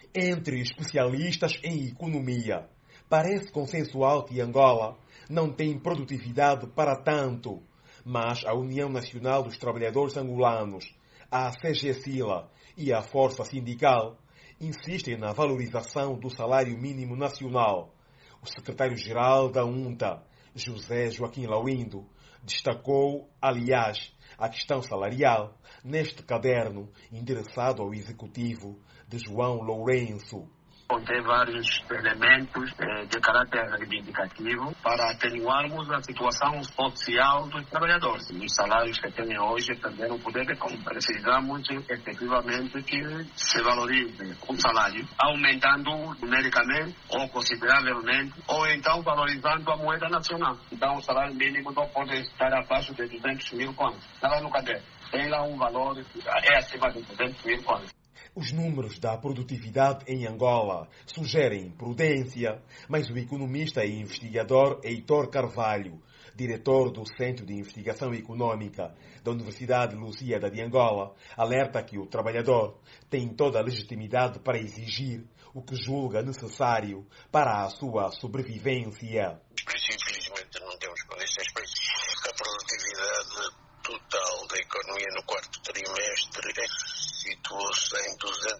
Entre especialistas em economia, parece consensual que Angola não tem produtividade para tanto, mas a União Nacional dos Trabalhadores Angolanos, a CGSILA e a Força Sindical insistem na valorização do salário mínimo nacional. O secretário-geral da UNTA, José Joaquim Lauindo, destacou, aliás, a questão salarial neste caderno endereçado ao executivo de João Lourenço. Contém vários elementos de caráter reivindicativo para atenuarmos a situação social dos trabalhadores. Os salários que têm hoje perderam o poder de compra. Precisamos efetivamente que se valorize o salário, aumentando numericamente ou consideravelmente, ou então valorizando a moeda nacional. Então o salário mínimo não pode estar abaixo de 200 mil contos. Estava no caderno. Tem lá um valor, é acima de 200 mil contos. Os números da produtividade em Angola sugerem prudência, mas o economista e investigador Heitor Carvalho, diretor do Centro de Investigação Econômica da Universidade Lusíada de Angola, alerta que o trabalhador tem toda a legitimidade para exigir o que julga necessário para a sua sobrevivência. Infelizmente não temos condições para isso. A produtividade total da economia no quarto trimestre situou-se em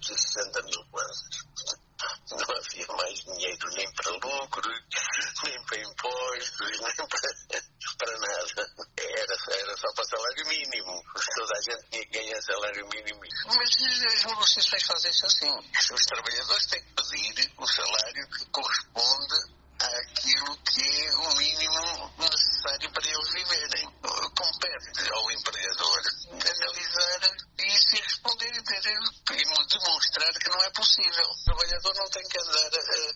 260 mil quase. Não havia mais dinheiro nem para lucro, nem para impostos, nem para nada. Era só para salário mínimo. Toda a gente tinha que ganhar salário mínimo. Mas as negociações fazem-se assim. Os trabalhadores têm que pedir o salário que corresponde àquilo que é o mínimo necessário para eles viverem. Compete ao empregador analisar isso e responder e demonstrar que não é possível. O trabalhador não tem que andar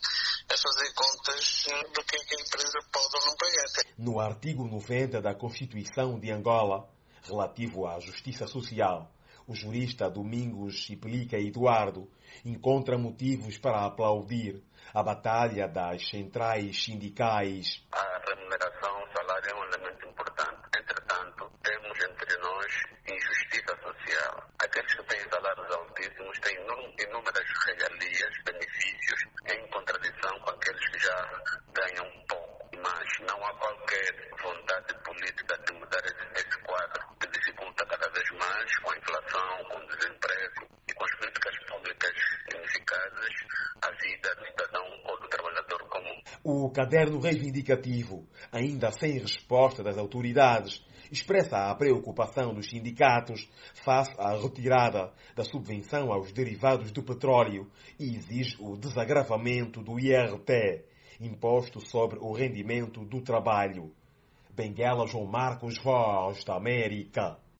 a fazer contas do que é que a empresa pode ou não pagar. No artigo 90 da Constituição de Angola, relativo à justiça social, o jurista Domingos Chipelica Eduardo encontra motivos para aplaudir a batalha das centrais sindicais. A remuneração, o salário é um elemento importante. Entretanto, temos entre nós injustiça social. Aqueles que têm salários altíssimos têm inúmeras regalias, benefícios, em contradição com aqueles que já ganham pouco. Mas não há qualquer vontade política de mudar esse quadro, que dificulta cada vez mais com a inflação, com o desemprego e com as políticas públicas ineficazes a vida do cidadão ou do trabalhador comum. O caderno reivindicativo, ainda sem resposta das autoridades, expressa a preocupação dos sindicatos face à retirada da subvenção aos derivados do petróleo e exige o desagravamento do IRT, imposto sobre o rendimento do trabalho. Benguela João Marcos, Voz da América.